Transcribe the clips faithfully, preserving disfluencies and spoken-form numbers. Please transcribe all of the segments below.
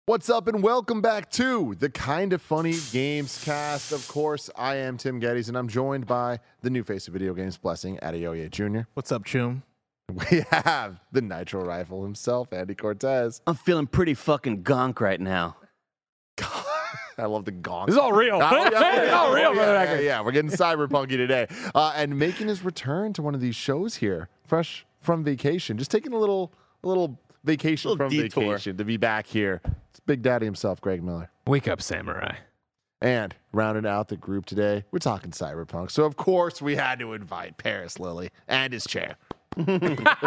What's up and welcome back to the Kinda Funny Games cast. Of course, I am Tim Geddes and I'm joined by the new face of video games, Blessing Adeoye Junior What's up, Chum? We have the Nitro Rifle himself, Andy Cortez. I'm feeling pretty fucking gonk right now. I love the gong. This is all real. Oh, yeah, yeah, It's all yeah, real, yeah, for the yeah, record. yeah, we're getting cyberpunky today. Uh, and making his return to one of these shows here, fresh from vacation. Just taking a little a little vacation Little from detour. vacation to be back here. It's Big Daddy himself, Greg Miller. Wake up, samurai. And rounding out the group today, we're talking cyberpunk. So, of course, we had to invite Paris Lilly and his chair. How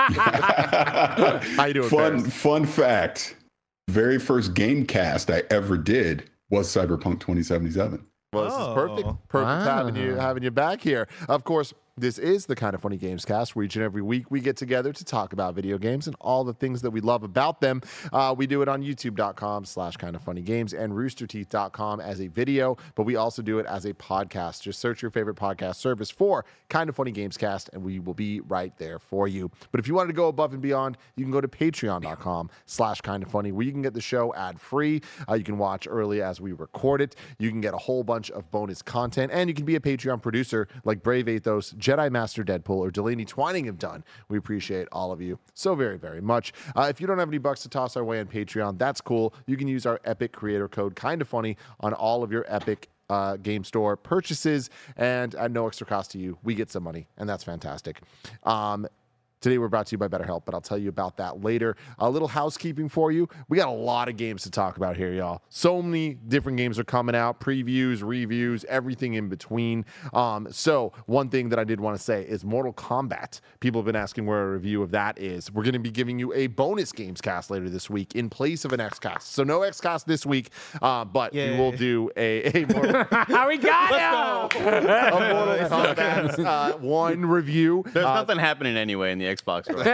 you doing, Fun, Paris? fun fact. Very first game cast I ever did was Cyberpunk twenty seventy-seven. Well, this is perfect. Oh. Perfect having you Wow. having you back here. Of course, this is the Kinda Funny Games cast where each and every week we get together to talk about video games and all the things that we love about them. Uh, we do it on youtube.com slash Kinda Funny Games and rooster teeth dot com as a video, but we also do it as a podcast. Just search your favorite podcast service for Kinda Funny Games cast and we will be right there for you. But if you wanted to go above and beyond, you can go to patreon.com slash Kinda Funny where you can get the show ad free. Uh, you can watch early as we record it. You can get a whole bunch of bonus content and you can be a Patreon producer like Brave Athos, Jedi Master Deadpool, or Delaney Twining have done. We appreciate all of you so very, very much. Uh, if you don't have any bucks to toss our way on Patreon, that's cool. You can use our Epic creator code Kinda Funny on all of your Epic uh, Game Store purchases, and at no extra cost to you, we get some money, and that's fantastic. Um, Today we're brought to you by BetterHelp, but I'll tell you about that later. A little housekeeping for you. We got a lot of games to talk about here, y'all. So many different games are coming out, previews, reviews, everything in between. Um, so one thing that I did want to say is Mortal Kombat. People have been asking where a review of that is. We're going to be giving you a bonus games cast later this week in place of an X cast. So no X cast this week, uh, but Yay. we will do a, a Mortal, How we got him? a Mortal Kombat uh, one review. There's Uh, nothing happening anyway in the Xbox world.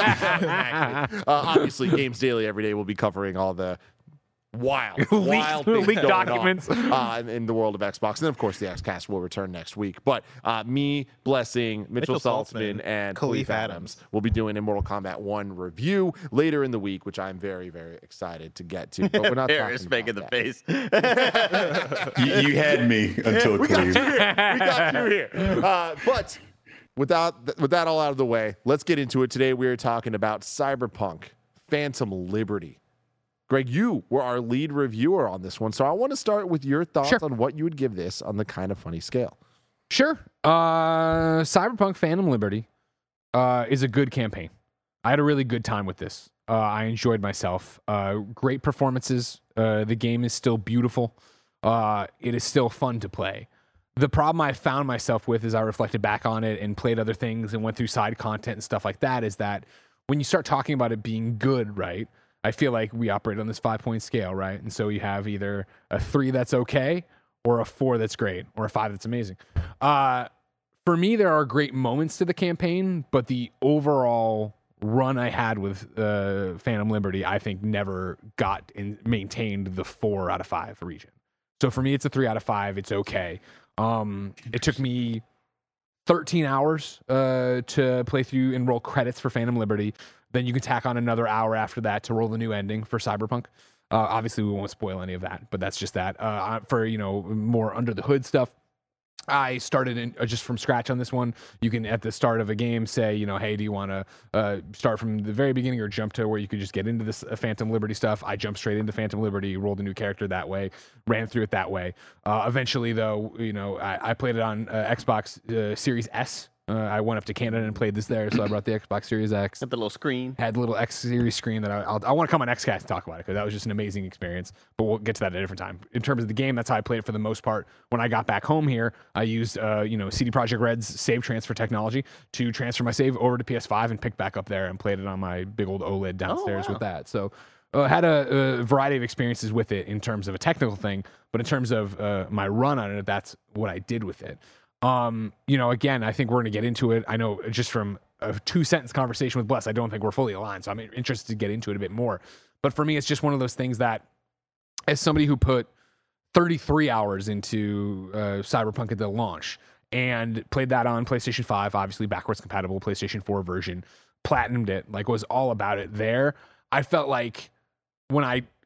uh, obviously, Games Daily every day will be covering all the wild, wild things leaked going documents. on, uh, in, in the world of Xbox. And of course, the Xcast will return next week. But uh, me, Blessing, Mitchell, Mitchell Saltzman, Saltzman, and Khalif Khalif Adams will be doing a Mortal Kombat one review later in the week, which I'm very, very excited to get to. But we're not Paris talking making the about that. face. You, you had me until we got Cleve. you here. We got you here. Uh, but without th- with that all out of the way, let's get into it. Today we are talking about Cyberpunk Phantom Liberty. Greg, you were our lead reviewer on this one, so I want to start with your thoughts Sure. on what you would give this on the Kinda Funny scale. Sure. Uh, Cyberpunk Phantom Liberty uh, is a good campaign. I had a really good time with this. Uh, I enjoyed myself. Uh, great performances. Uh, the game is still beautiful. Uh, it is still fun to play. The problem I found myself with as I reflected back on it and played other things and went through side content and stuff like that is that when you start talking about it being good, right? I feel like we operate on this five-point scale, right? And so you have either a three that's okay or a four that's great or a five that's amazing. Uh, for me, there are great moments to the campaign, but the overall run I had with uh, Phantom Liberty, I think never got and maintained the four out of five region. So for me, it's a three out of five. It's okay. Um, it took me thirteen hours uh, to play through and roll credits for Phantom Liberty. Then you can tack on another hour after that to roll the new ending for Cyberpunk. Uh, obviously, we won't spoil any of that, but that's just that. Uh, for, you know, more under the hood stuff, I started in, uh, just from scratch on this one. You can, at the start of a game, say, you know, hey, do you want to uh, start from the very beginning or jump to where you could just get into this uh, Phantom Liberty stuff? I jumped straight into Phantom Liberty, rolled a new character that way, ran through it that way. Uh, eventually, though, you know, I, I played it on uh, Xbox uh, Series S. Uh, I went up to Canada and played this there, so I brought the Xbox Series X. Got the little screen. Had the little X Series screen that I, I'll, I want to come on XCast and talk about it because that was just an amazing experience. But we'll get to that at a different time. In terms of the game, that's how I played it for the most part. When I got back home here, I used uh, you know C D Projekt Red's save transfer technology to transfer my save over to P S five and pick back up there and played it on my big old OLED downstairs wow. with that. So uh, had a, a variety of experiences with it in terms of a technical thing, but in terms of uh, my run on it, that's what I did with it. Um, you know, again, I think we're going to get into it. I know just from a two sentence conversation with Bless, I don't think we're fully aligned. So I'm interested to get into it a bit more. But for me, it's just one of those things that as somebody who put thirty-three hours into uh, Cyberpunk at the launch and played that on PlayStation five, obviously backwards compatible PlayStation four version, platinumed it, like was all about it there. I felt like when I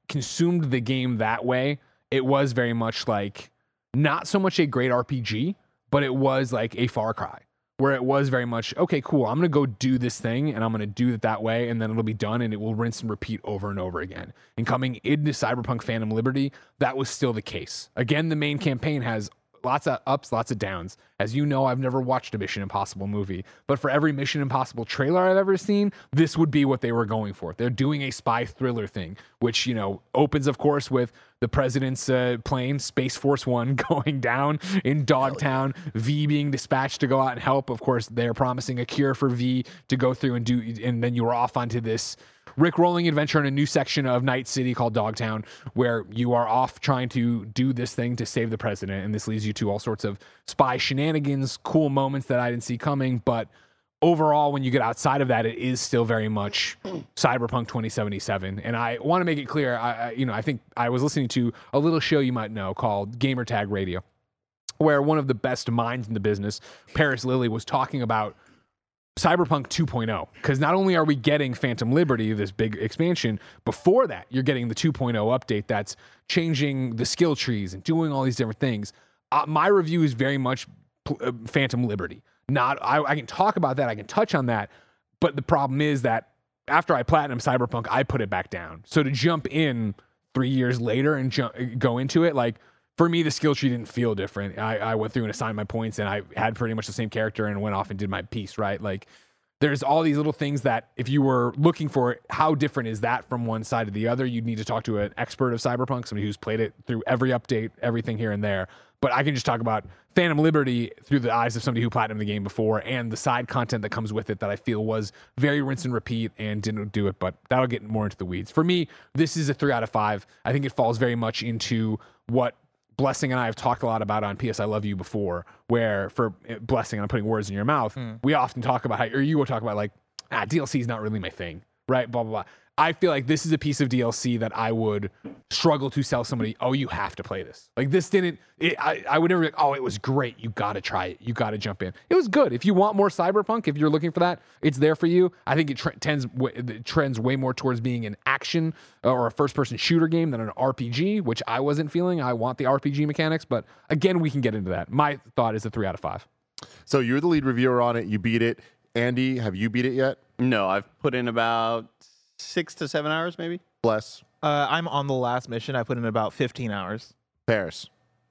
consumed the game that way, it was very much like not so much a great R P G, but it was like a Far Cry, where it was very much, okay, cool, I'm going to go do this thing and I'm going to do it that way, and then it'll be done and it will rinse and repeat over and over again. And coming into Cyberpunk Phantom Liberty, that was still the case. Again, the main campaign has lots of ups, lots of downs. As you know, I've never watched a Mission Impossible movie, but for every Mission Impossible trailer I've ever seen, this would be what they were going for. They're doing a spy thriller thing, which, you know, opens, of course, with the president's uh, plane, Space Force One, going down in Dogtown, V being dispatched to go out and help. Of course, they're promising a cure for V to go through and do, and then you're off onto this Rick-rolling adventure in a new section of Night City called Dogtown, where you are off trying to do this thing to save the president, and this leads you to all sorts of spy shenanigans, cool moments that I didn't see coming, but overall, when you get outside of that, it is still very much Cyberpunk twenty seventy-seven. And I want to make it clear, I, I, you know, I think I was listening to a little show you might know called Gamertag Radio, where one of the best minds in the business, Paris Lilly, was talking about Cyberpunk two point oh, because not only are we getting Phantom Liberty, this big expansion, before that, you're getting the two point oh update that's changing the skill trees and doing all these different things. Uh, my review is very much uh, Phantom Liberty. Not, I, I can talk about that, I can touch on that, but the problem is that after I platinum Cyberpunk, I put it back down. So to jump in three years later and jump, go into it, like, for me, the skill tree didn't feel different. I, I went through and assigned my points, and I had pretty much the same character and went off and did my piece, right? Like, there's all these little things that if you were looking for it, how different is that from one side to the other? You'd need to talk to an expert of Cyberpunk, somebody who's played it through every update, everything here and there. But I can just talk about Phantom Liberty through the eyes of somebody who platinumed the game before, and the side content that comes with it that I feel was very rinse and repeat and didn't do it, but that'll get more into the weeds. For me, this is a three out of five. I think it falls very much into what Blessing and I have talked a lot about on P S I Love You before, where for Blessing, I'm putting words in your mouth, mm. we often talk about how, or you will talk about like, ah, D L C is not really my thing, right? Blah, blah, blah. I feel like this is a piece of D L C that I would struggle to sell somebody, oh, you have to play this. Like this didn't, it, I, I would never be like, oh, it was great. You got to try it. You got to jump in. It was good. If you want more Cyberpunk, if you're looking for that, it's there for you. I think it tre- tends, it trends way more towards being an action or a first-person shooter game than an R P G, which I wasn't feeling. I want the R P G mechanics, but again, we can get into that. My thought is a three out of five. So you're the lead reviewer on it. You beat it. Andy, have you beat it yet? No, I've put in about six to seven hours, maybe. Bless. Uh, I'm on the last mission. I put in about fifteen hours. Paris.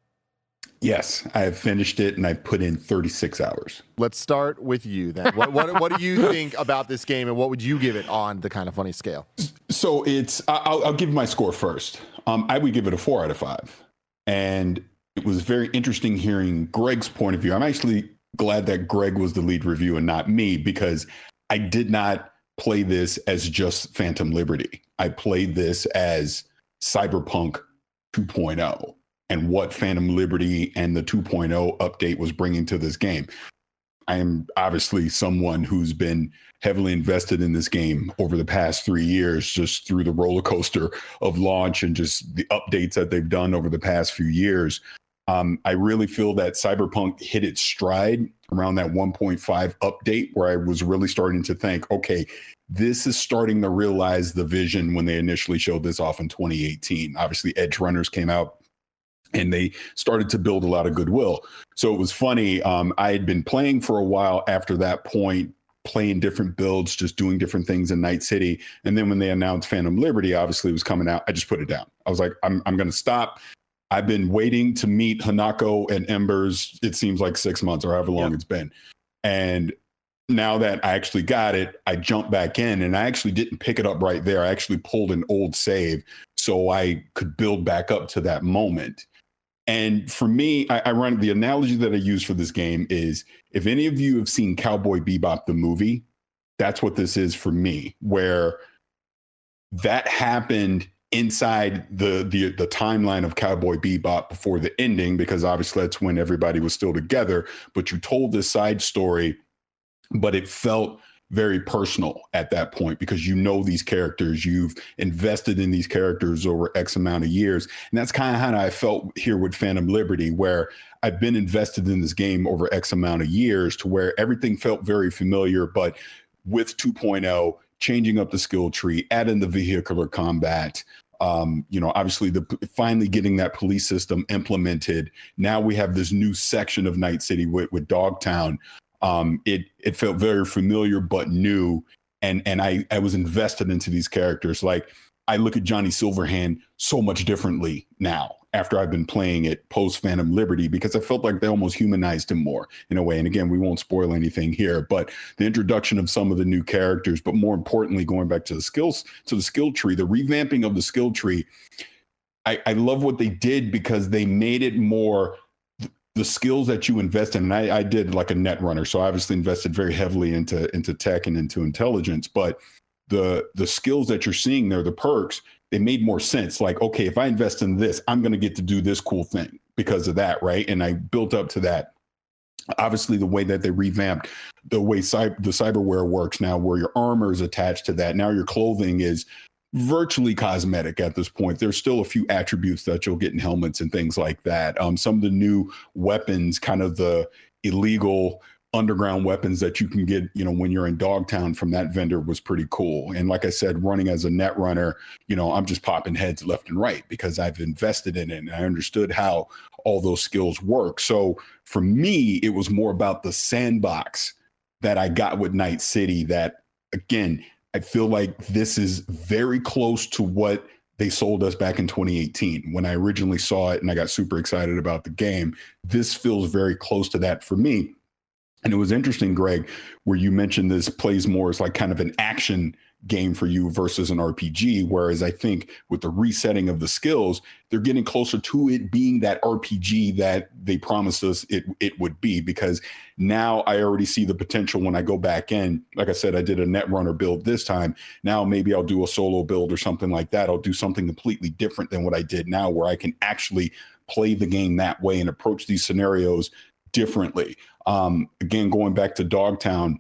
Yes, I have finished it, and I've put in thirty-six hours. Let's start with you then. What, what, what do you think about this game, and what would you give it on the Kind of Funny scale? So it's, I'll, I'll give my score first. Um, I would give it a four out of five. And it was very interesting hearing Greg's point of view. I'm actually glad that Greg was the lead review and not me, because I did not play this as just Phantom Liberty. I played this as Cyberpunk two point oh and what Phantom Liberty and the two point oh update was bringing to this game. I am obviously someone who's been heavily invested in this game over the past three years, just through the roller coaster of launch and just the updates that they've done over the past few years. Um, I really feel that Cyberpunk hit its stride around that one point five update, where I was really starting to think, okay, this is starting to realize the vision when they initially showed this off in twenty eighteen. Obviously, Edge Runners came out and they started to build a lot of goodwill. So it was funny. Um, I had been playing for a while after that point, playing different builds, just doing different things in Night City. And then when they announced Phantom Liberty, obviously it was coming out, I just put it down. I was like, I'm, I'm going to stop. I've been waiting to meet Hanako and Embers, it seems like six months or however long yep. it's been. And now that I actually got it, I jumped back in, and I actually didn't pick it up right there. I actually pulled an old save so I could build back up to that moment. And for me, I, I run the analogy that I use for this game is, if any of you have seen Cowboy Bebop, the movie, that's what this is for me, where that happened inside the, the the timeline of Cowboy Bebop before the ending, because obviously that's when everybody was still together, but you told this side story, but it felt very personal at that point, because you know these characters, you've invested in these characters over X amount of years. And that's kind of how I felt here with Phantom Liberty, where I've been invested in this game over X amount of years, to where everything felt very familiar, but with two point oh, changing up the skill tree, adding the vehicular combat, Um, you know, obviously the finally getting that police system implemented. Now we have this new section of Night City with, with Dogtown. Um, it it felt very familiar but new, and and I I was invested into these characters. Like I look at Johnny Silverhand so much differently now after I've been playing it post Phantom Liberty, because I felt like they almost humanized him more in a way. And again, we won't spoil anything here, but the introduction of some of the new characters, but more importantly, going back to the skills, to the skill tree, the revamping of the skill tree. I, I love what they did because they made it more the skills that you invest in. And I, I did like a net runner. So I obviously invested very heavily into, into tech and into intelligence, but the, the skills that you're seeing there, the perks, they made more sense. Like, okay, if I invest in this, I'm going to get to do this cool thing because of that. Right. And I built up to that. Obviously, the way that they revamped the way cy- the cyberware works now, where your armor is attached to that. Now your clothing is virtually cosmetic at this point. There's still a few attributes that you'll get in helmets and things like that. Um, some of the new weapons, kind of the illegal underground weapons that you can get, you know, when you're in Dogtown from that vendor was pretty cool. And like I said, running as a net runner, you know, I'm just popping heads left and right because I've invested in it and I understood how all those skills work. So for me, it was more about the sandbox that I got with Night City that, again, I feel like this is very close to what they sold us back in twenty eighteen. When I originally saw it and I got super excited about the game, this feels very close to that for me. And it was interesting, Greg, where you mentioned this plays more as like kind of an action game for you versus an R P G. Whereas I think with the resetting of the skills, they're getting closer to it being that R P G that they promised us it, it would be, because now I already see the potential when I go back in. Like I said, I did a Netrunner build this time. Now maybe I'll do a solo build or something like that. I'll do something completely different than what I did now, where I can actually play the game that way and approach these scenarios differently. Um, again, going back to Dogtown,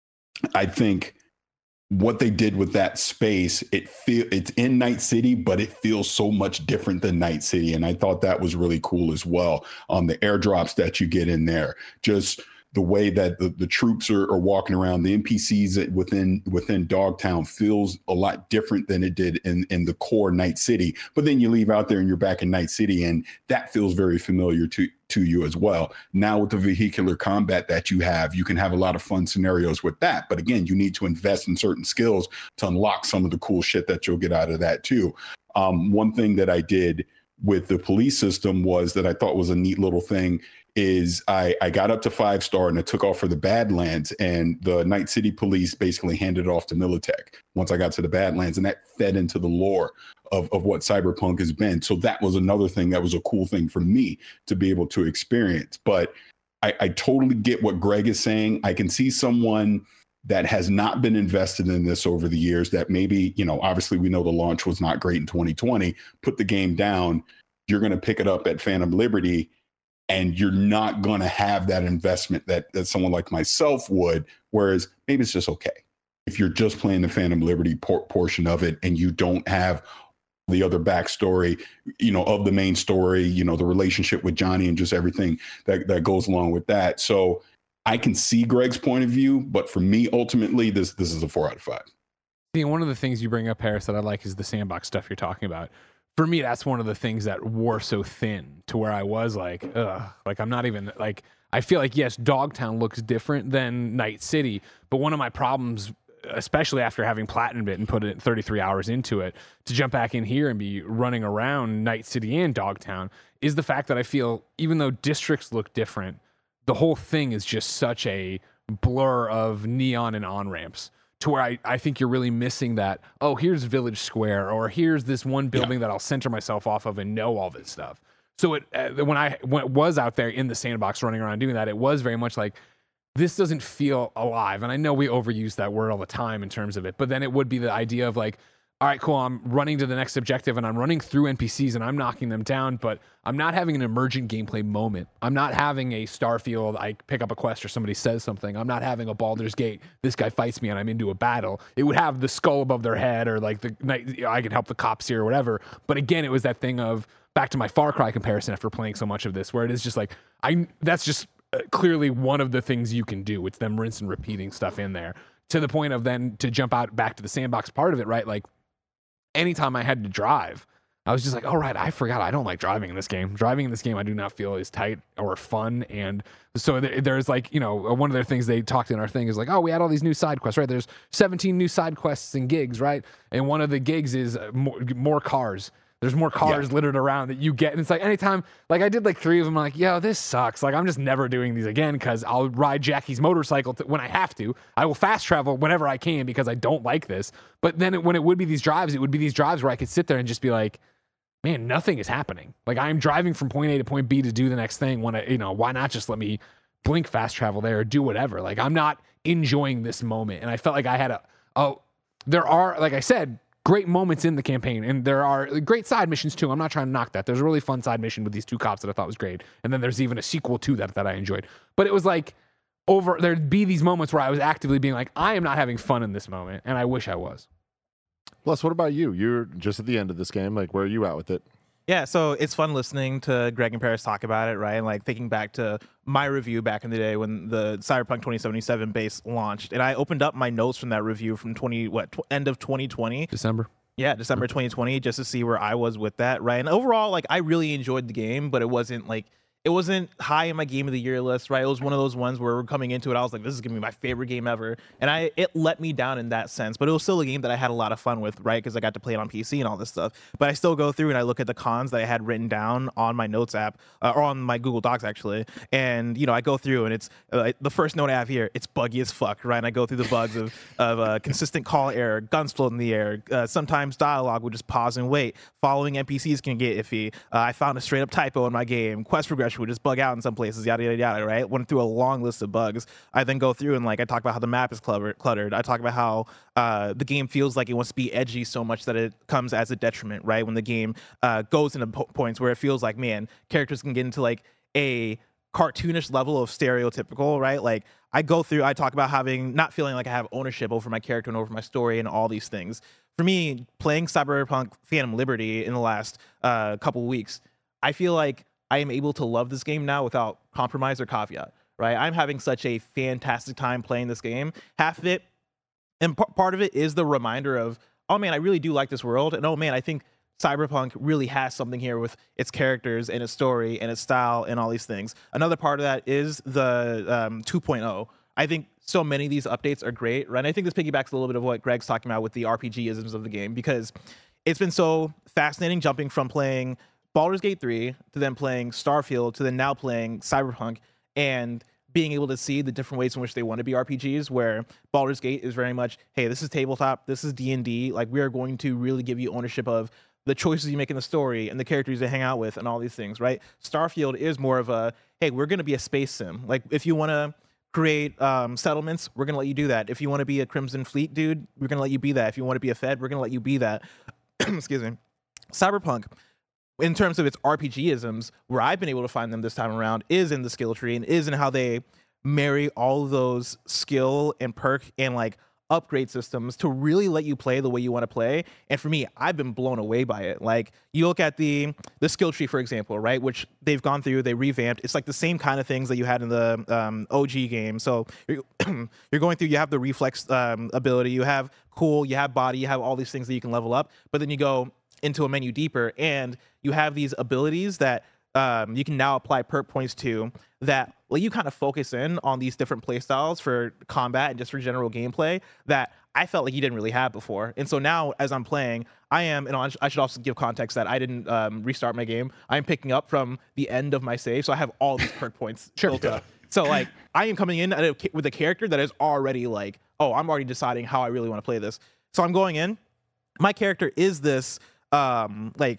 I think what they did with that space, it feel it's in Night City, but it feels so much different than Night City. And I thought that was really cool as well. Um, the airdrops that you get in there, just the way that the, the troops are, are walking around, the N P Cs within within Dogtown feels a lot different than it did in, in the core Night City. But then you leave out there and you're back in Night City, and that feels very familiar to, to you as well. Now with the vehicular combat that you have, you can have a lot of fun scenarios with that. But again, you need to invest in certain skills to unlock some of the cool shit that you'll get out of that too. Um, one thing that I did with the police system was that I thought was a neat little thing is I, I got up to five star and I took off for the Badlands, and the Night City police basically handed it off to Militech once I got to the Badlands, and that fed into the lore of, of what Cyberpunk has been. So that was another thing that was a cool thing for me to be able to experience. But I, I totally get what Greg is saying. I can see someone that has not been invested in this over the years that maybe, you know, obviously we know the launch was not great in twenty twenty, put the game down, you're going to pick it up at Phantom Liberty, and you're not going to have that investment that, that someone like myself would, whereas maybe it's just okay. If you're just playing the Phantom Liberty por- portion of it and you don't have the other backstory, you know, of the main story, you know, the relationship with Johnny and just everything that, that goes along with that. So I can see Greg's point of view, but for me, ultimately, this this is a four out of five. See, one of the things you bring up, Harris, that I like is the sandbox stuff you're talking about. For me, that's one of the things that wore so thin to where I was like, ugh, like I'm not even like, I feel like, yes, Dogtown looks different than Night City, but one of my problems, especially after having platinumed it and put it thirty-three hours into it, to jump back in here and be running around Night City and Dogtown, is the fact that I feel even though districts look different, the whole thing is just such a blur of neon and on-ramps. To where I, I think you're really missing that, oh, here's Village Square, or here's this one building yeah. that I'll center myself off of and know all this stuff. So it uh, when I when was out there in the sandbox running around doing that, it was very much like, this doesn't feel alive. And I know we overuse that word all the time in terms of it, but then it would be the idea of like, all right, cool, I'm running to the next objective and I'm running through N P Cs and I'm knocking them down, but I'm not having an emergent gameplay moment. I'm not having a Starfield, I pick up a quest or somebody says something. I'm not having a Baldur's Gate, this guy fights me and I'm into a battle. It would have the skull above their head or like the you know, I can help the cops here or whatever. But again, it was that thing of, back to my Far Cry comparison after playing so much of this, where it is just like, I that's just uh, clearly one of the things you can do. It's them rinse and repeating stuff in there to the point of then to jump out back to the sandbox part of it, right? Like, anytime I had to drive, I was just like, all right, I forgot I don't like driving in this game. Driving in this game, I do not feel is tight or fun. And so there, there's like, you know, one of their things they talked in our thing is like, oh, we had all these new side quests, right? There's seventeen new side quests and gigs, right? And one of the gigs is more, more cars. There's more cars yeah. littered around that you get. And it's like anytime, like I did like three of them, I'm like, yo, this sucks. Like I'm just never doing these again because I'll ride Jackie's motorcycle to, when I have to. I will fast travel whenever I can because I don't like this. But then it, when it would be these drives, it would be these drives where I could sit there and just be like, man, nothing is happening. Like I'm driving from point A to point B to do the next thing. When I, you know, why not just let me blink fast travel there or do whatever? Like I'm not enjoying this moment. And I felt like I had a, oh, there are, like I said, great moments in the campaign, and there are great side missions too. I'm not trying to knock that. There's a really fun side mission with these two cops that I thought was great, and then there's even a sequel to that that I enjoyed. But it was like over there'd be these moments where I was actively being like, I am not having fun in this moment, and I wish I was. Les, what about you? You're just at the end of this game. Like, where are you at with it? Yeah, so it's fun listening to Greg and Paris talk about it, right? And like thinking back to my review back in the day when the Cyberpunk twenty seventy-seven base launched, and I opened up my notes from that review from twenty what tw- end of twenty twenty, December. Yeah, December twenty twenty, just to see where I was with that, right? And overall, like I really enjoyed the game, but it wasn't like it wasn't high in my game of the year list, right? It was one of those ones where we're coming into it, I was like, this is gonna be my favorite game ever, and I it let me down in that sense. But it was still a game that I had a lot of fun with, right? Because I got to play it on P C and all this stuff. But I still go through and I look at the cons that I had written down on my notes app uh, or on my Google Docs actually, and you know I go through and it's uh, the first note I have here, it's buggy as fuck, right? And I go through the bugs of of uh, consistent call error, guns floating in the air, uh, sometimes dialogue would just pause and wait, following N P Cs can get iffy. Uh, I found a straight up typo in my game, quest progression would just bug out in some places, yada yada yada, right? Went through a long list of bugs. I then go through and like I talk about how the map is cluttered. cluttered. I talk about how uh, the game feels like it wants to be edgy so much that it comes as a detriment, right? When the game uh, goes into po- points where it feels like, man, characters can get into like a cartoonish level of stereotypical, right? Like I go through, I talk about having not feeling like I have ownership over my character and over my story and all these things. For me, playing Cyberpunk Phantom Liberty in the last uh, couple of weeks, I feel like I am able to love this game now without compromise or caveat, right? I'm having such a fantastic time playing this game. Half of it, and p- part of it is the reminder of, oh man, I really do like this world. And oh man, I think Cyberpunk really has something here with its characters and its story and its style and all these things. Another part of that is the um, two point oh. I think so many of these updates are great, right? And I think this piggybacks a little bit of what Greg's talking about with the R P G-isms of the game, because it's been so fascinating jumping from playing Baldur's Gate three to then playing Starfield to then now playing Cyberpunk and being able to see the different ways in which they want to be R P Gs, where Baldur's Gate is very much, hey, this is tabletop, this is D and D, like we are going to really give you ownership of the choices you make in the story and the characters you hang out with and all these things, right? Starfield is more of a, hey, we're going to be a space sim. Like if you want to create um, settlements, we're going to let you do that. If you want to be a Crimson Fleet dude, we're going to let you be that. If you want to be a Fed, we're going to let you be that. Excuse me. Cyberpunk, in terms of its R P G-isms, where I've been able to find them this time around is in the skill tree and is in how they marry all of those skill and perk and like upgrade systems to really let you play the way you want to play. And for me, I've been blown away by it. Like you look at the the skill tree, for example, right, which they've gone through, they revamped. It's like the same kind of things that you had in the um, O G game. So you're, you're going through, you have the reflex um, ability, you have cool, you have body, you have all these things that you can level up. But then you go into a menu deeper and you have these abilities that um, you can now apply perk points to that let you kind of focus in on these different play styles for combat and just for general gameplay that I felt like you didn't really have before. And so now as I'm playing, I am, and I should also give context that I didn't um, restart my game. I'm picking up from the end of my save. So I have all these perk points sure. built up. So like I am coming in at a, with a character that is already like, oh, I'm already deciding how I really want to play this. So I'm going in. My character is this um, like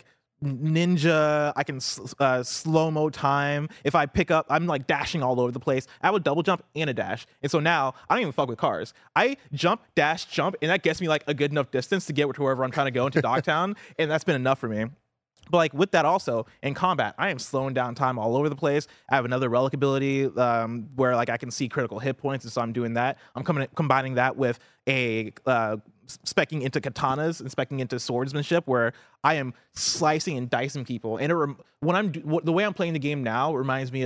ninja. I can uh, slow-mo time. If I pick up, I'm like dashing all over the place. I have a double jump and a dash. And so now I don't even fuck with cars. I jump, dash, jump, and that gets me like a good enough distance to get to wherever I'm trying to go into Dogtown. And that's been enough for me. But like with that also, in combat, I am slowing down time all over the place. I have another relic ability um, where like I can see critical hit points, and so I'm doing that. I'm coming combining that with a uh, specking into katanas and specking into swordsmanship, where I am slicing and dicing people. And it rem- when I'm the way I'm playing the game now reminds me of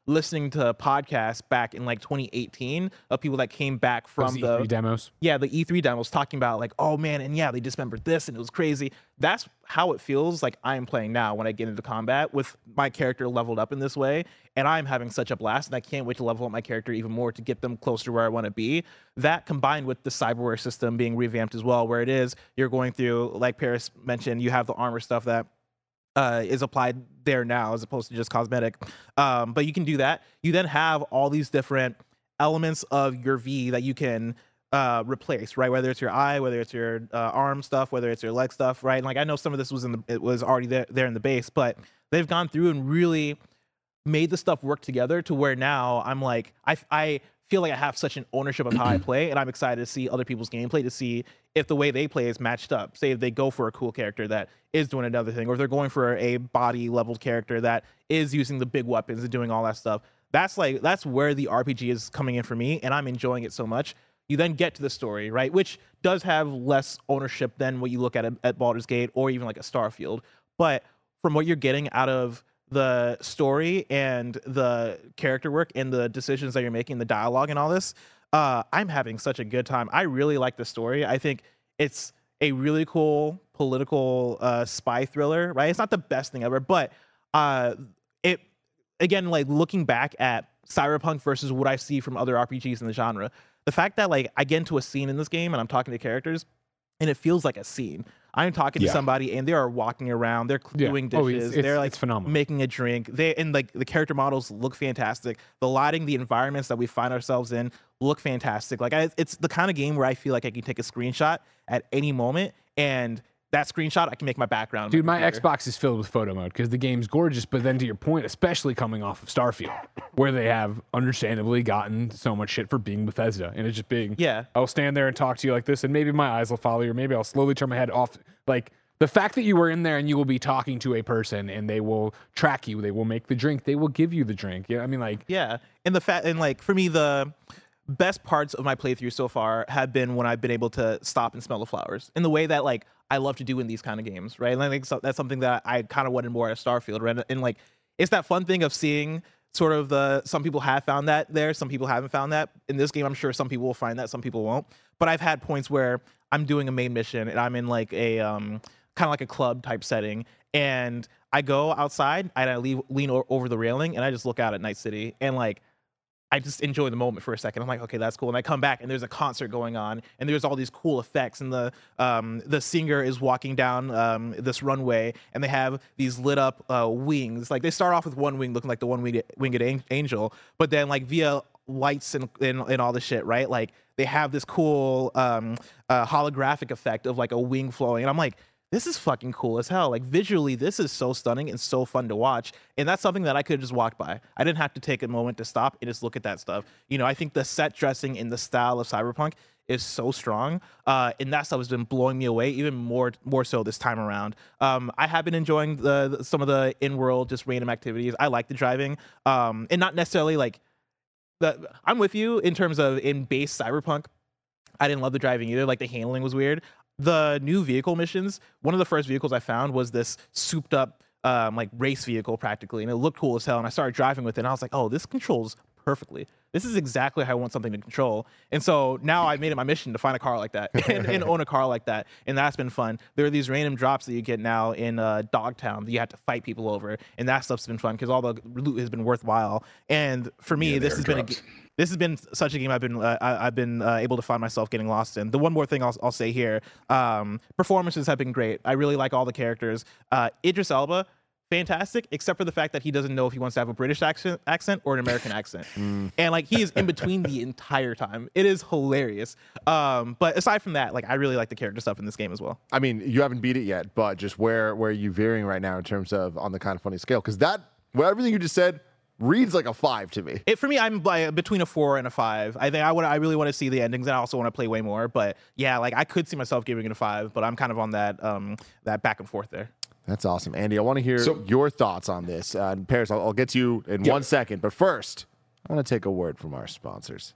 listening to podcasts back in like twenty eighteen of people that came back from Those the E three demos. yeah, the E three demos talking about like, oh man, and yeah, they dismembered this and it was crazy. That's how it feels like I'm playing now when I get into combat with my character leveled up in this way. And I'm having such a blast, and I can't wait to level up my character even more to get them closer to where I want to be. That combined with the cyberware system being revamped as well, where it is, you're going through, like Paris mentioned, you have the armor stuff that Uh, is applied there now as opposed to just cosmetic. Um, but you can do that. You then have all these different elements of your V that you can uh, replace, right? Whether it's your eye, whether it's your uh, arm stuff, whether it's your leg stuff, right? And like I know some of this was in the it was already there, there in the base, but they've gone through and really made the stuff work together to where now I'm like I I feel like I have such an ownership of how I play, and I'm excited to see other people's gameplay to see if the way they play is matched up. Say if they go for a cool character that is doing another thing, or if they're going for a body leveled character that is using the big weapons and doing all that stuff. That's like that's where the R P G is coming in for me, and I'm enjoying it so much. You then get to the story, right, which does have less ownership than what you look at at Baldur's Gate or even like a Starfield. But from what you're getting out of the story and the character work and the decisions that you're making, the dialogue and all this, uh, I'm having such a good time. I really like the story. I think it's a really cool political uh, spy thriller, right? It's not the best thing ever, but uh, it, again, like looking back at Cyberpunk versus what I see from other R P Gs in the genre, the fact that like I get into a scene in this game and I'm talking to characters and it feels like a scene. I'm talking Yeah. to somebody and they are walking around, they're Yeah. doing Oh, dishes, it's- it's- they're like it's phenomenal. making a drink. They and like the character models look fantastic. The lighting, the environments that we find ourselves in look fantastic. Like I, it's the kind of game where I feel like I can take a screenshot at any moment, and that screenshot I can make my background. on Dude, my computer. Xbox is filled with photo mode because the game's gorgeous. But then to your point, especially coming off of Starfield, where they have understandably gotten so much shit for being Bethesda, and it's just being, Yeah. I'll stand there and talk to you like this, and maybe my eyes will follow you, or maybe I'll slowly turn my head off. Like the fact that you were in there and you will be talking to a person, and they will track you, they will make the drink, they will give you the drink. Yeah, I mean, like, Yeah, and the fact and like for me the best parts of my playthrough so far have been when I've been able to stop and smell the flowers in the way that like I love to do in these kind of games, right? And I think so, that's something that I kind of wanted more at Starfield, right? And like it's that fun thing of seeing sort of the some people have found that there, some people haven't found that in this game. I'm sure some people will find that, some people won't. But I've had points where I'm doing a main mission and I'm in like a um kind of like a club type setting, and I go outside and I leave, lean o- over the railing and I just look out at Night City, and like I just enjoy the moment for a second. I'm like, okay, that's cool. And I come back and there's a concert going on and there's all these cool effects, and the um, the singer is walking down um, this runway and they have these lit up uh, wings. Like they start off with one wing looking like the one winged, winged an- angel, but then like via lights and, and and all the shit, right? Like they have this cool um, uh, holographic effect of like a wing flowing, and I'm like, this is fucking cool as hell. Like visually, this is so stunning and so fun to watch. And that's something that I could have just walked by. I didn't have to take a moment to stop and just look at that stuff. You know, I think the set dressing and the style of Cyberpunk is so strong. Uh, and that stuff has been blowing me away even more more so this time around. Um, I have been enjoying the, the some of the in-world, just random activities. I like the driving. Um, and not necessarily like, the, I'm with you in terms of in base Cyberpunk. I didn't love the driving either. Like the handling was weird. The new vehicle missions, one of the first vehicles I found was this souped up um, like race vehicle practically, and it looked cool as hell. And I started driving with it, and I was like, oh, this controls perfectly. This is exactly how I want something to control. And so now I made it my mission to find a car like that and, and own a car like that. And that's been fun. There are these random drops that you get now in uh, Dogtown that you have to fight people over. And that stuff's been fun because all the loot has been worthwhile. And for me, Yeah, this the has been a, airdrops. this has been such a game I've been uh, I, I've been uh, able to find myself getting lost in. The one more thing I'll, I'll say here, um, performances have been great. I really like all the characters. Uh, Idris Elba, fantastic, except for the fact that he doesn't know if he wants to have a British accent, accent or an American accent, and like he is in between the entire time. It is hilarious. Um, but aside from that, like I really like the character stuff in this game as well. I mean, you haven't beat it yet, but just where where are you veering right now in terms of on the kind of funny scale? Because that, well, everything you just said reads like a five to me. It for me, I'm like between a four and a five. I think I would. I really want to see the endings, and I also want to play way more. But yeah, like I could see myself giving it a five, but I'm kind of on that um that back and forth there. That's awesome, Andy. I want to hear So- your thoughts on this. Uh, and Paris, I'll, I'll get to you in Yeah. one second, but first, I want to take a word from our sponsors.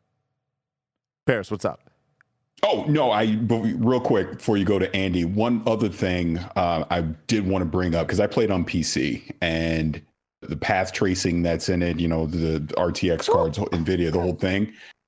Paris, what's up? Oh no! I but real quick before you go to Andy, one other thing uh, I did want to bring up because I played on P C and the path tracing that's in it, you know, the R T X cards, NVIDIA, the whole thing.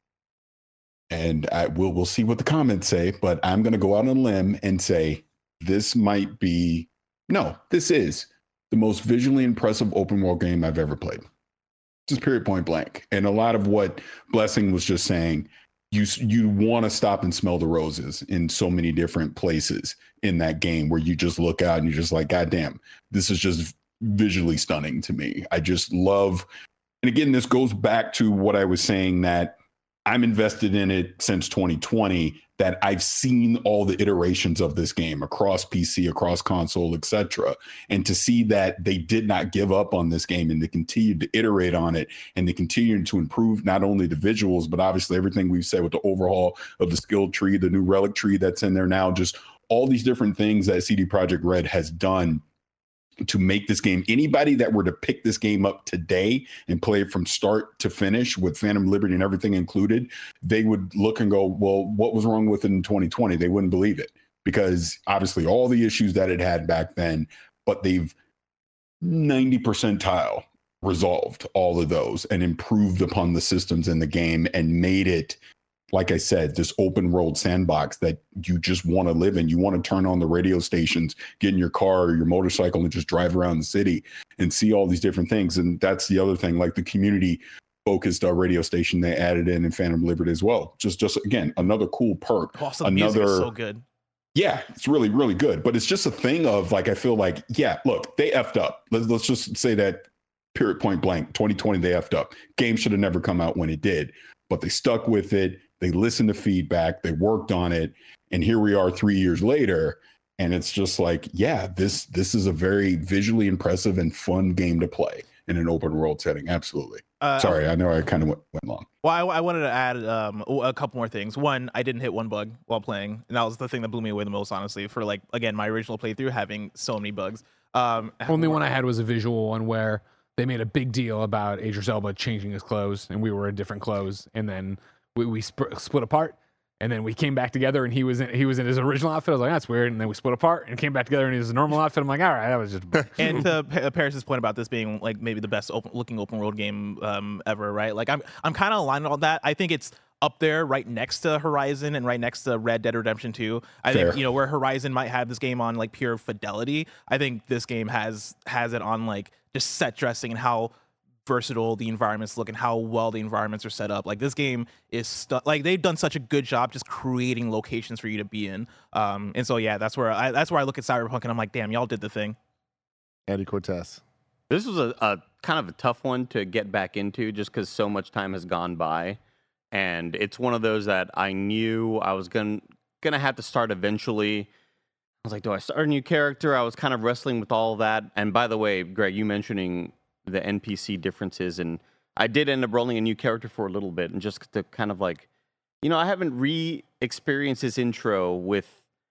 And I will we'll see what the comments say, but I'm going to go out on a limb and say this might be, no, this is the most visually impressive open world game I've ever played. Just period, point blank. And a lot of what Blessing was just saying, you you want to stop and smell the roses in so many different places in that game where you just look out and you're just like, God damn, this is just visually stunning to me. I just love, and again, this goes back to what I was saying, that I'm invested in it since twenty twenty, that I've seen all the iterations of this game across P C, across console, et cetera. And to see that they did not give up on this game and they continued to iterate on it and they continued to improve not only the visuals, but obviously everything we've said with the overhaul of the skill tree, the new relic tree that's in there now, just all these different things that C D Projekt Red has done to make this game. Anybody that were to pick this game up today and play it from start to finish with Phantom Liberty and everything included, they would look and go, well, what was wrong with it in twenty twenty? They wouldn't believe it, because obviously all the issues that it had back then, but they've ninety percentile resolved all of those and improved upon the systems in the game and made it, like I said, this open world sandbox that you just want to live in. You want to turn on the radio stations, get in your car or your motorcycle and just drive around the city and see all these different things. And that's the other thing, like the community focused uh, radio station they added in in Phantom Liberty as well. Just, just again, another cool perk. Also, the another, music is so good. Yeah, it's really, really good. But it's just a thing of like, I feel like, yeah, look, they effed up. Let's, let's just say that period, point blank, twenty twenty, they effed up. Game should have never come out when it did, but they stuck with it. They listened to feedback, they worked on it, and here we are three years later, and it's just like, yeah, this this is a very visually impressive and fun game to play in an open world setting. Absolutely. Uh, Sorry, I know I kind of went, went long. Well, I, I wanted to add um, a couple more things. One, I didn't hit one bug while playing, and that was the thing that blew me away the most, honestly, for, like, again, my original playthrough, having so many bugs. Um, Only one I had was a visual one where they made a big deal about Idris Elba changing his clothes, and we were in different clothes, and then we, we sp- split apart, and then we came back together, and he was in he was in his original outfit. I was like, that's weird. And then we split apart and came back together in his normal outfit. I'm like, all right, that was just. And to pa- Paris's point about this being like maybe the best open, looking open world game um, ever, right? Like I'm I'm kind of aligned on that. I think it's up there, right next to Horizon and right next to Red Dead Redemption two. I Fair. think you know where Horizon might have this game on like pure fidelity. I think this game has has it on like just set dressing and how versatile the environments look and how well the environments are set up. Like this game is stu- like they've done such a good job just creating locations for you to be in. Um, and so yeah, that's where I that's where I look at Cyberpunk and I'm like, damn, y'all did the thing. Andy Cortez. This was a, a kind of a tough one to get back into just because so much time has gone by, and it's one of those that I knew I was gonna gonna have to start eventually. I was like, do I start a new character? I was kind of wrestling with all that. And by the way, Greg, you mentioning the N P C differences, and I did end up rolling a new character for a little bit, and just to kind of like, you know, I haven't re-experienced this intro with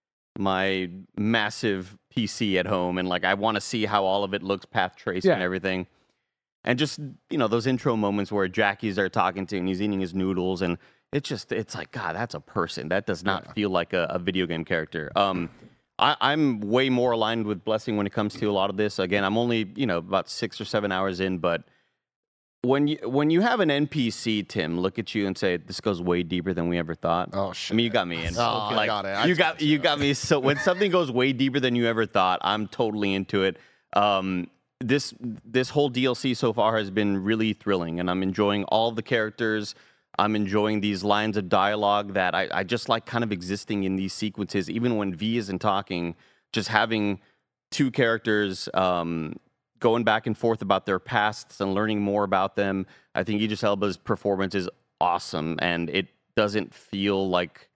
my massive P C at home, and like I want to see how all of it looks, path traced yeah. and everything, and just, you know, those intro moments where Jackie's there talking to him and he's eating his noodles, and it's just, it's like, God, that's a person. That does not yeah. feel like a, a video game character. Um, I, I'm way more aligned with Blessing when it comes to a lot of this. Again, I'm only, you know, about six or seven hours in, but when you when you have an N P C, Tim, look at you and say, this goes way deeper than we ever thought. Oh, shit. I mean, you got me in. Oh, like, got it. You got, you got me. So when something goes way deeper than you ever thought, I'm totally into it. Um, this this whole D L C so far has been really thrilling, and I'm enjoying all the characters. I'm enjoying these lines of dialogue that I, I just like kind of existing in these sequences, even when V isn't talking, just having two characters um, going back and forth about their pasts and learning more about them. I think Idris Elba's performance is awesome, and it doesn't feel like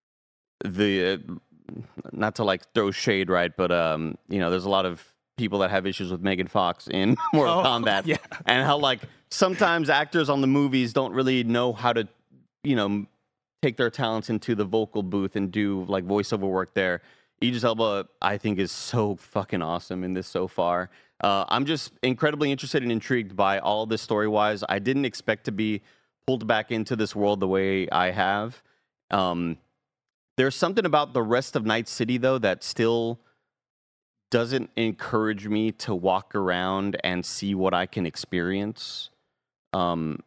the, not to like throw shade, right? But, um, you know, there's a lot of people that have issues with Megan Fox in Mortal oh, Kombat, yeah. and how like sometimes actors on the movies don't really know how to, you know, take their talents into the vocal booth and do like voiceover work there. Idris Elba, I think, is so fucking awesome in this so far. Uh, I'm just incredibly interested and intrigued by all this story-wise. I didn't expect to be pulled back into this world the way I have. Um, there's something about the rest of Night City, though, that still doesn't encourage me to walk around and see what I can experience. Um,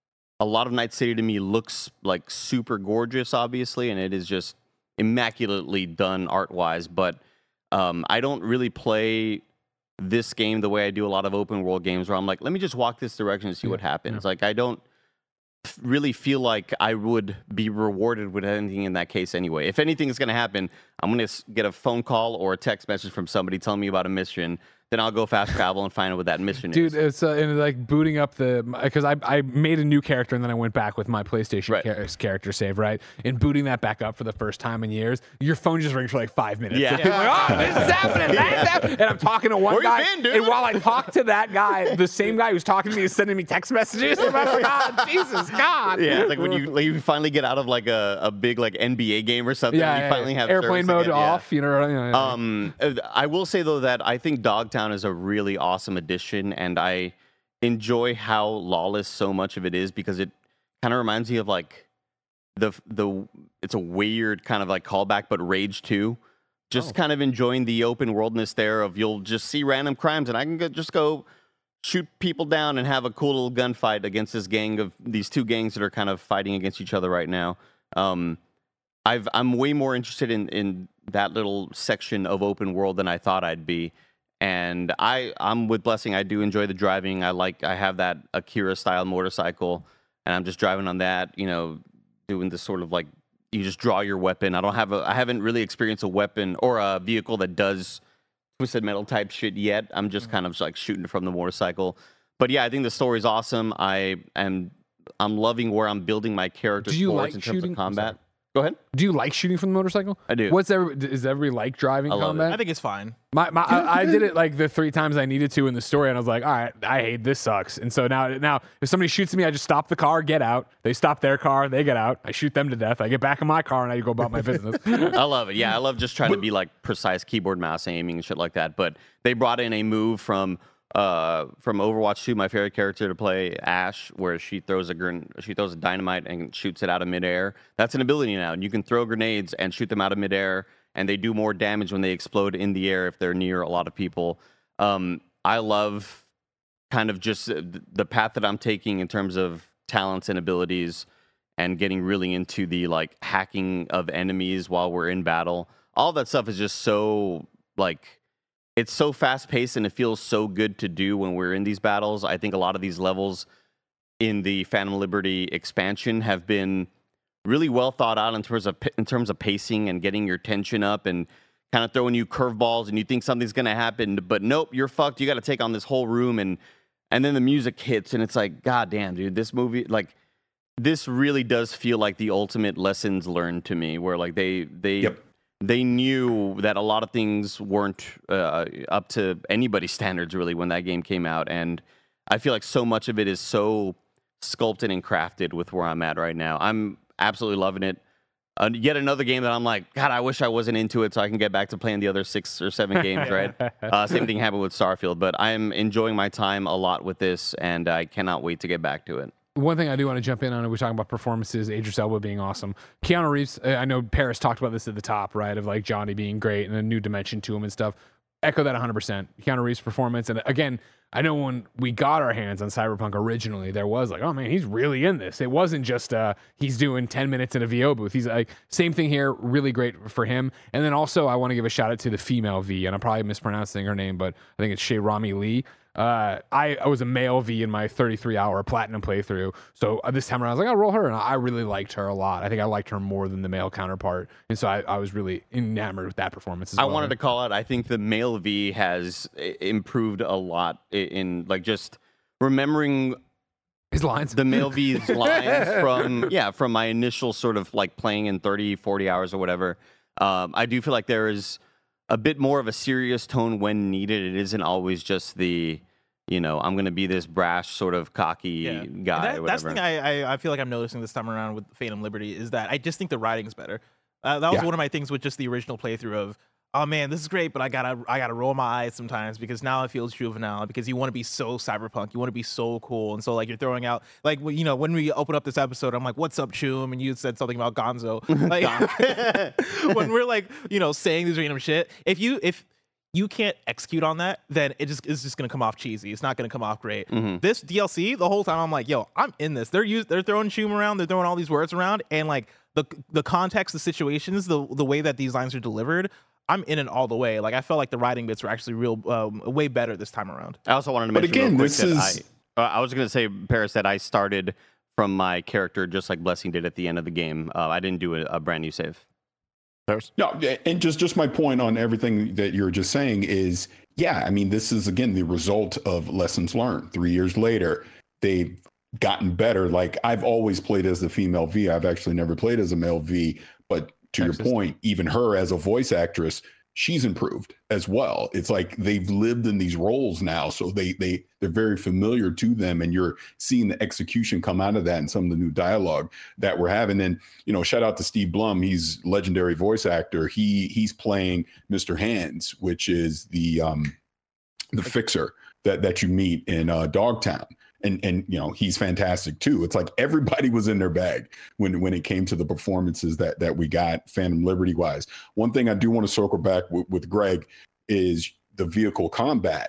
a lot of Night City to me looks like super gorgeous, obviously, and it is just immaculately done art-wise, but um, I don't really play this game the way I do a lot of open world games where I'm like, let me just walk this direction and see Yeah, what happens. yeah. Like, I don't really feel like I would be rewarded with anything in that case anyway. If anything is going to happen, I'm going to get a phone call or a text message from somebody telling me about a mission. Then I'll go fast travel and find out what that mission Dude, is. it's uh, and like booting up the because I I made a new character and then I went back with my PlayStation Right. char- character save, right? And booting that back up for the first time in years, your phone just rings for like five minutes. Yeah. It's like, oh, this is happening, that's happening. And I'm talking to one Where you guy, been, dude? and while I talk to that guy, the same guy who's talking to me is sending me text messages. I'm like, God, Jesus, God. Yeah, it's like when you like, you finally get out of like a, a big like N B A game or something. Yeah, and you yeah, finally yeah. have airplane service mode again, yeah. off. You know, you know, yeah. Um, uh, I will say though that I think Dogtown is a really awesome addition, and I enjoy how lawless so much of it is because it kind of reminds me of like the the. It's a weird kind of like callback, but Rage two. Just Oh. kind of enjoying the open worldness there of you'll just see random crimes, and I can go, just go shoot people down and have a cool little gunfight against this gang of these two gangs that are kind of fighting against each other right now. Um, I've I'm way more interested in in that little section of open world than I thought I'd be. And I I'm with Blessing. I do enjoy the driving. I like I have that Akira style motorcycle, and I'm just driving on that. You know, doing this sort of like you just draw your weapon. I don't have a I haven't really experienced a weapon or a vehicle that does twisted metal type shit yet. I'm just kind of just like shooting from the motorcycle. But yeah, I think the story's awesome. I am I'm loving where I'm building my character Do you towards like in terms shooting? of I'm combat. sorry. Go ahead. Do you like shooting from the motorcycle? I do. What's every, does everybody like driving I love it. combat? I think it's fine. My, my I, I did it like the three times I needed to in the story, and I was like, all right, I hate this sucks. And so now, now if somebody shoots me, I just stop the car, get out. They stop their car, they get out. I shoot them to death. I get back in my car, and I go about my business. I love it. Yeah, I love just trying to be like precise keyboard mouse aiming and shit like that. But they brought in a move from uh from Overwatch two, my favorite character to play, Ash, where she throws a gren- she throws a dynamite and shoots it out of midair. That's an ability now, and you can throw grenades and shoot them out of midair, and they do more damage when they explode in the air if they're near a lot of people. Um, I love kind of just the the path that I'm taking in terms of talents and abilities, and getting really into the like hacking of enemies while we're in battle. All that stuff is just so like. It's so fast paced and it feels so good to do when we're in these battles. I think a lot of these levels in the Phantom Liberty expansion have been really well thought out in terms of in terms of pacing and getting your tension up and kind of throwing you curveballs, and you think something's going to happen, but nope, you're fucked. You got to take on this whole room, and and then the music hits, and it's like, God damn, dude, this movie, like, this really does feel like the ultimate lessons learned to me, where like they they. Yep. They knew that a lot of things weren't uh, up to anybody's standards, really, when that game came out. And I feel like so much of it is so sculpted and crafted with where I'm at right now. I'm absolutely loving it. Uh, yet another game that I'm like, God, I wish I wasn't into it so I can get back to playing the other six or seven games, right? Uh, same thing happened with Starfield. But I'm enjoying my time a lot with this, and I cannot wait to get back to it. One thing I do want to jump in on, we're talking about performances, Idris Elba being awesome. Keanu Reeves, uh, I know Paris talked about this at the top, right, of like Johnny being great and a new dimension to him and stuff. Echo that one hundred percent. Keanu Reeves' performance. And again, I know when we got our hands on Cyberpunk originally, there was like, oh man, he's really in this. It wasn't just uh, he's doing ten minutes in a V O booth. He's like, same thing here, really great for him. And then also, I want to give a shout out to the female V, and I'm probably mispronouncing her name, but I think it's Shay Rami Lee. Uh, I, I was a male V in my thirty-three hour platinum playthrough. So uh, this time around, I was like, I'll roll her. And I really liked her a lot. I think I liked her more than the male counterpart. And so I, I was really enamored with that performance as I well. wanted to call out, I think the male V has i- improved a lot i- in like just remembering His lines. the male V's lines from, yeah, from my initial sort of like playing in thirty, forty hours or whatever. Um, I do feel like there is a bit more of a serious tone when needed. It isn't always just the, you know, I'm going to be this brash sort of cocky Yeah. guy That, or that's the whatever. thing I, I I feel like I'm noticing this time around with Phantom Liberty is that I just think the writing's better. Uh, that was Yeah. one of my things with just the original playthrough of, oh man, this is great, but I gotta I gotta roll my eyes sometimes because now it feels juvenile because you want to be so cyberpunk, you want to be so cool, and so like you're throwing out like well, you know when we open up this episode, I'm like, what's up, Choom, and you said something about Gonzo, like when we're like you know saying this random shit. If you if you can't execute on that, then it just is just gonna come off cheesy. It's not gonna come off great. Mm-hmm. This D L C, the whole time I'm like, yo, I'm in this. They're use, they're throwing Shum around, they're throwing all these words around, and like the the context, the situations, the the way that these lines are delivered, I'm in it all the way. Like I felt like the writing bits were actually real um, way better this time around. I also wanted to But mention again, real quick this that is- I, uh, I was going to say, Paris, that I started from my character just like Blessing did at the end of the game. Uh, I didn't do a, a brand new save. Paris? No, and just just my point on everything that you're just saying is, yeah, I mean, this is again the result of lessons learned. Three years later, they've gotten better. Like I've always played as the female V. I've actually never played as a male V. But to Sexist. your point, even her as a voice actress, she's improved as well. It's like they've lived in these roles now, so they they they're very familiar to them, and you're seeing the execution come out of that and some of the new dialogue that we're having. And you know, shout out to Steve Blum, he's legendary voice actor. He he's playing Mister Hands, which is the um the fixer that that you meet in uh, Dogtown. And and you know, he's fantastic too. It's like everybody was in their bag when when it came to the performances that that we got Phantom Liberty wise. One thing I do want to circle back with, with Greg is the vehicle combat.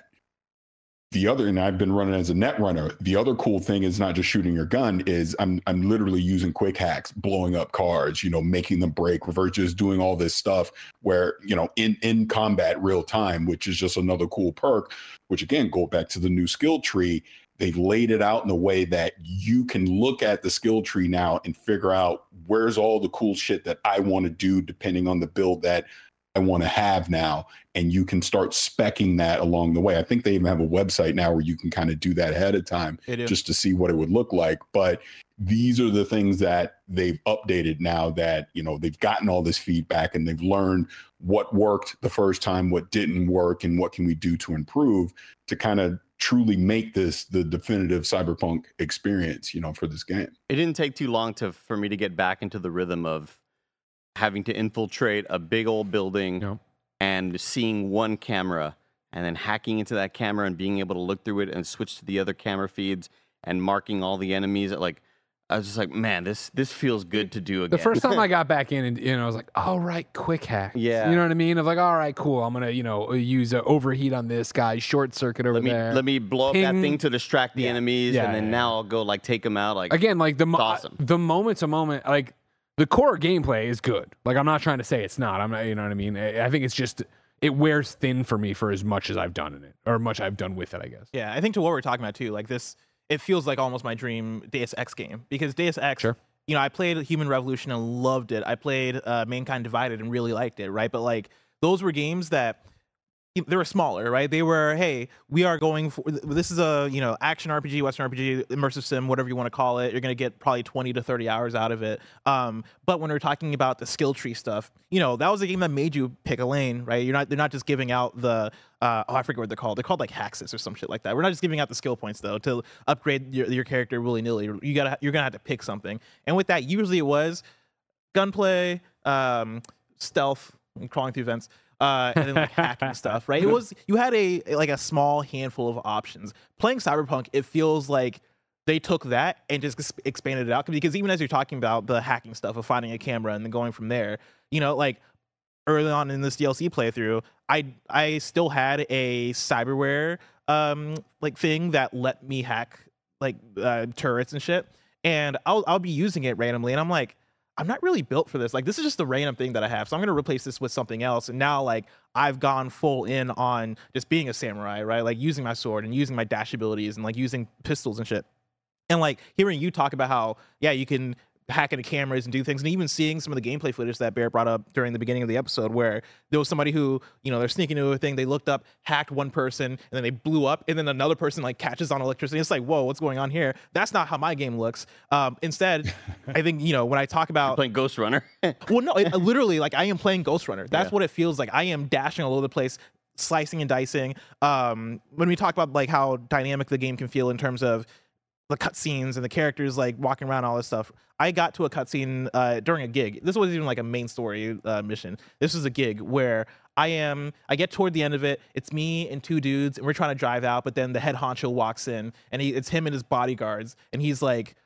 The other, and I've been running as a net runner. The other cool thing is not just shooting your gun, is I'm I'm literally using quick hacks, blowing up cars, you know, making them break, reverse, just doing all this stuff where, you know, in in combat real time, which is just another cool perk, which again, go back to the new skill tree. They've laid it out in a way that you can look at the skill tree now and figure out where's all the cool shit that I want to do depending on the build that I want to have now. And you can start speccing that along the way. I think they even have a website now where you can kind of do that ahead of time just to see what it would look like. But these are the things that they've updated now that, you know, they've gotten all this feedback and they've learned what worked the first time, what didn't work, and what can we do to improve to kind of truly make this the definitive Cyberpunk experience, you know, for this game. It didn't take too long to for me to get back into the rhythm of having to infiltrate a big old building Yep. and seeing one camera and then hacking into that camera and being able to look through it and switch to the other camera feeds and marking all the enemies. Like, I was just like, man, this this feels good to do again. The first time I got back in, and you know, I was like, all right, quick hack. Yeah. You know what I mean? Of like, all right, cool. I'm gonna, you know, use a overheat on this guy, short circuit over let me there. let me blow up that Ping. thing to distract the Yeah. enemies, Yeah, and then yeah, now yeah. I'll go like take them out. Like Again, like the mo- awesome. the moment to moment, like the core gameplay is good. Like I'm not trying to say it's not. I'm not. You know what I mean? I, I think it's just it wears thin for me for as much as I've done in it, or much I've done with it. I guess. Yeah, I think to what we're talking about too, like this, it feels like almost my dream Deus Ex game, because Deus Ex, Sure. you know, I played Human Revolution and loved it. I played uh, Mankind Divided and really liked it, right? But like those were games that they were smaller, right? They were, hey, we are going for this is a, you know, action R P G, Western R P G, immersive sim, whatever you want to call it. You're going to get probably twenty to thirty hours out of it. Um, but when we're talking about the skill tree stuff, you know, that was a game that made you pick a lane, right? You're not, they're not just giving out the, uh, oh, I forget what they're called. They're called like Haxes or some shit like that. We're not just giving out the skill points though to upgrade your, your character willy nilly. You gotta, you're gonna have to pick something. And with that, usually it was gunplay, um, stealth, crawling through vents. Uh, and then like hacking stuff, right? It was, you had a like a small handful of options. Playing Cyberpunk, it feels like they took that and just ex- expanded it out, because even as you're talking about the hacking stuff of finding a camera and then going from there, you know, like early on in this D L C playthrough, I I still had a cyberware um like thing that let me hack like uh, turrets and shit, and I'll I'll be using it randomly, and I'm like, I'm not really built for this. Like, this is just a random thing that I have. So I'm going to replace this with something else. And now, like, I've gone full in on just being a samurai, right? Like, using my sword and using my dash abilities and, like, using pistols and shit. And, like, hearing you talk about how, yeah, you can hack into cameras and do things, and even seeing some of the gameplay footage that Bear brought up during the beginning of the episode, where there was somebody who, you know, they're sneaking into a thing, they looked up, hacked one person, and then they blew up, and then another person like catches on electricity. It's like, whoa, what's going on here? That's not how my game looks. Um, instead, I think, you know, when I talk about playing Ghost Runner. well, no, it, literally, like I am playing Ghost Runner. That's Yeah. what it feels like. I am dashing all over the place, slicing and dicing. Um, when we talk about like how dynamic the game can feel in terms of the cutscenes and the characters like walking around, all this stuff. I got to a cutscene uh, during a gig. This wasn't even like a main story uh, mission. This was a gig where I am, I get toward the end of it. It's me and two dudes, and we're trying to drive out, but then the head honcho walks in, and he, it's him and his bodyguards, and he's like,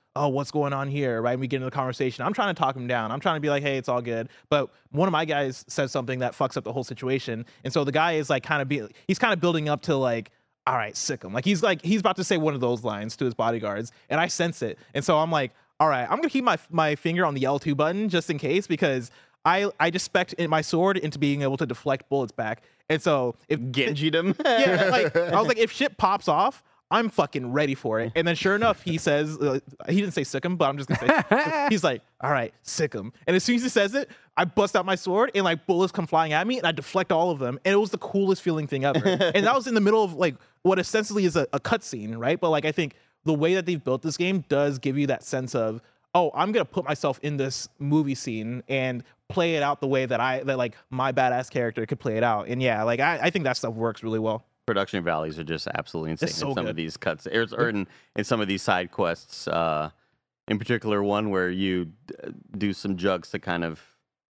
oh, what's going on here, right? And we get into the conversation. I'm trying to talk him down. I'm trying to be like, hey, it's all good. But one of my guys says something that fucks up the whole situation. And so the guy is like kind of be, he's kind of building up to like, all right, sick him. Like he's like, he's about to say one of those lines to his bodyguards. And I sense it. And so I'm like, all right, I'm going to keep my my finger on the L two button just in case, because I, I just spec in my sword into being able to deflect bullets back. And so if Genji'd him. yeah, like I was like, if shit pops off, I'm fucking ready for it. And then sure enough, he says, uh, he didn't say sick him, but I'm just gonna say, he's like, all right, sick him. And as soon as he says it, I bust out my sword and like bullets come flying at me and I deflect all of them. And it was the coolest feeling thing ever. And that was in the middle of like what essentially is a, a cutscene, right? But like, I think the way that they've built this game does give you that sense of, oh, I'm gonna put myself in this movie scene and play it out the way that I, that like my badass character could play it out. And yeah, like I, I think that stuff works really well. Production values are just absolutely insane so in some good. of these cuts, or, or in, in some of these side quests. Uh, in particular, one where you d- do some jugs to kind of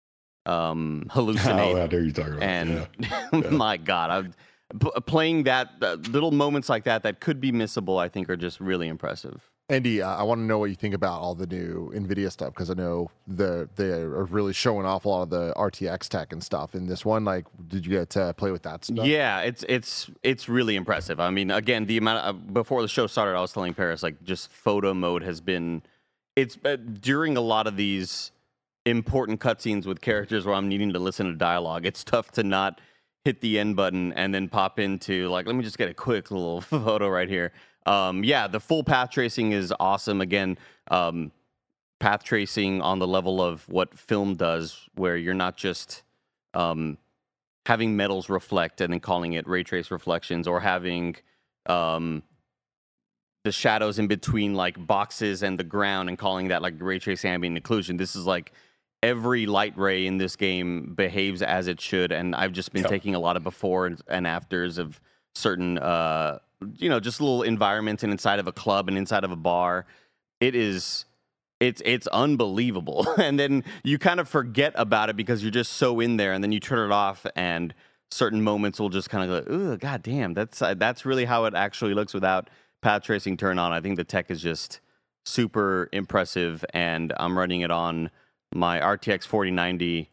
um, hallucinate. Oh, I dare you talking about. And yeah. my God, I've, p- playing that uh, little moments like that that could be missable, I think, are just really impressive. Andy, uh, I want to know what you think about all the new NVIDIA stuff, because I know the they are really showing off a lot of the R T X tech and stuff in this one. Like, did you get to play with that stuff? Yeah, it's it's it's really impressive. I mean, again, the amount of, before the show started, I was telling Paris, like, just photo mode has been, it's uh, during a lot of these important cutscenes with characters where I'm needing to listen to dialogue, it's tough to not hit the end button and then pop into like, let me just get a quick little photo right here. Um, yeah, the full path tracing is awesome. Again, um, path tracing on the level of what film does, where you're not just um, having metals reflect and then calling it ray trace reflections, or having um, the shadows in between like boxes and the ground and calling that like ray trace ambient occlusion. This is like every light ray in this game behaves as it should, and I've just been Yep. taking a lot of before and afters of certain uh you know, just little environments and inside of a club and inside of a bar. It is, it's it's unbelievable. And then you kind of forget about it because you're just so in there, and then you turn it off, and certain moments will just kind of go, ooh, god damn, that's uh, that's really how it actually looks without path tracing turned on. I think the tech is just super impressive, and I'm running it on my R T X forty ninety.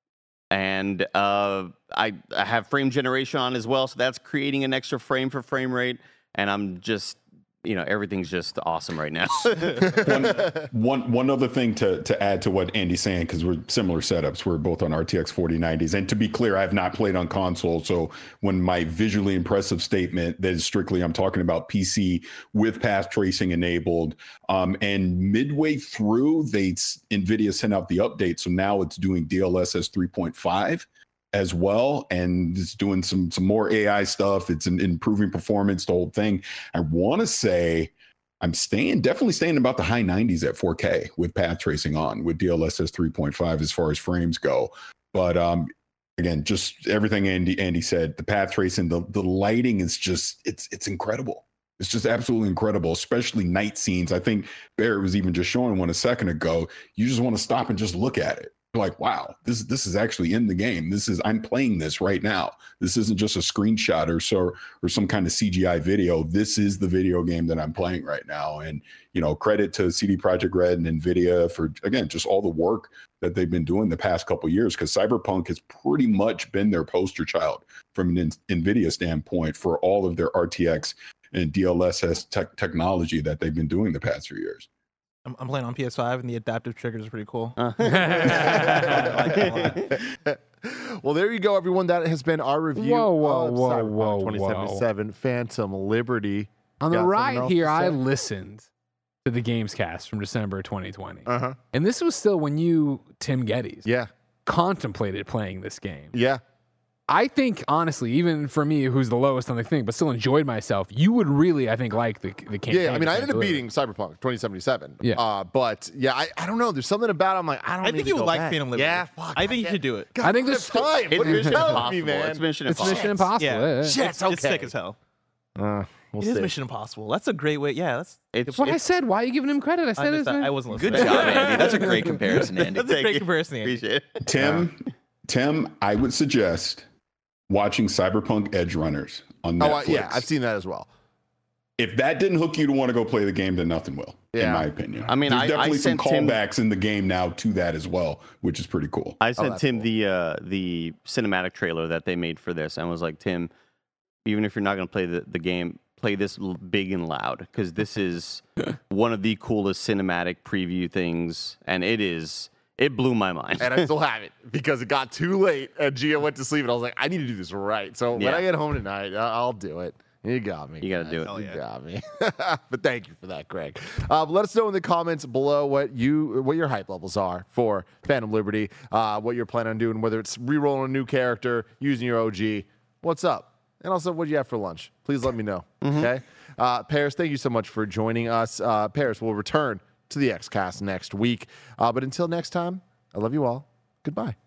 And uh, I, I have frame generation on as well, so that's creating an extra frame for frame rate. And I'm just, you know, everything's just awesome right now. one, one, one other thing to, to add to what Andy's saying, because we're similar setups. We're both on R T X forty nineties. And to be clear, I have not played on console. So when my visually impressive statement, that is strictly, I'm talking about P C with path tracing enabled. Um, and midway through, they NVIDIA sent out the update. So now it's doing D L S S three point five. as well, and it's doing some some more A I stuff. It's an, improving performance, the whole thing. I want to say I'm staying, definitely staying about the high nineties at four K with path tracing on, with D L S S three point five as far as frames go. But um, again, just everything Andy Andy said, the path tracing, the the lighting is just, it's it's incredible. It's just absolutely incredible, especially night scenes. I think Barrett was even just showing one a second ago. You just want to stop and just look at it. Like, wow, this this is actually in the game. This is, I'm playing this right now. This isn't just a screenshot or so or some kind of C G I video. This is the video game that I'm playing right now. And, you know, credit to C D Projekt Red and NVIDIA for, again, just all the work that they've been doing the past couple of years, because Cyberpunk has pretty much been their poster child from an NVIDIA standpoint for all of their R T X and D L S S tech technology that they've been doing the past few years. I'm, I'm playing on P S five, and the adaptive triggers are pretty cool. Uh. Well, there you go, everyone. That has been our review Whoa, whoa, of whoa, Cyberpunk whoa, twenty seventy-seven Phantom Liberty. On the Got something right else here, to I say? listened to the Gamescast from December twenty twenty. Uh-huh. And this was still when you, Tim Geddes, Yeah. contemplated playing this game. Yeah. I think, honestly, even for me, who's the lowest on the thing, but still enjoyed myself, you would really, I think, like the, the campaign. Yeah, I mean, I ended up Phantom Liberty. beating Cyberpunk twenty seventy-seven. Yeah. Uh, but, yeah, I, I don't know. There's something about it. I'm like, I don't I need think to you would go like back. Phantom Liberty. Yeah, fuck. I think you should do it. God, I think we this- have time. It's What are you Mission telling Impossible. me, man? It's Mission It's Impossible. Mission Impossible. Yeah. Yeah. Shit, It's, okay. it's sick as hell. Uh, we'll It is see. Mission Impossible. That's a great way. Yeah, that's. It's, That's what I it's said. Why are you giving him credit? I I, said missed it. that. I wasn't Good listening. job, Andy. That's a great comparison, Andy. That's a Thank great you. comparison, Andy. Appreciate it. Tim, Tim, I would suggest watching Cyberpunk Edge Runners on Oh, Netflix. I, yeah, I've seen that as well. if that didn't hook you to want to go play the game, then nothing will, Yeah. in my opinion. I mean, There's I- definitely I some sent Tim- callbacks in the game now to that as well, which is pretty cool. I sent that's Tim cool. the uh, the cinematic trailer that they made for this, and was like, Tim, even if you're not going to play the, the game, play this l- big and loud, because this is one of the coolest cinematic preview things, and it is. It blew my mind. And I still have it because it got too late and Gia went to sleep and I was like, I need to do this right. So when Yeah. I get home tonight, I- I'll do it. You got me. You gotta guys. do it. Hell You yeah. got me. But thank you for that, Greg. Uh, let us know in the comments below what you what your hype levels are for Phantom Liberty, uh, what you're planning on doing, whether it's re-rolling a new character, using your O G. What's up? And also, what do you have for lunch? Please let me know. Okay. Uh, Paris, thank you so much for joining us. Uh, Paris will return to the X Cast next week. Uh, but until next time, I love you all. Goodbye.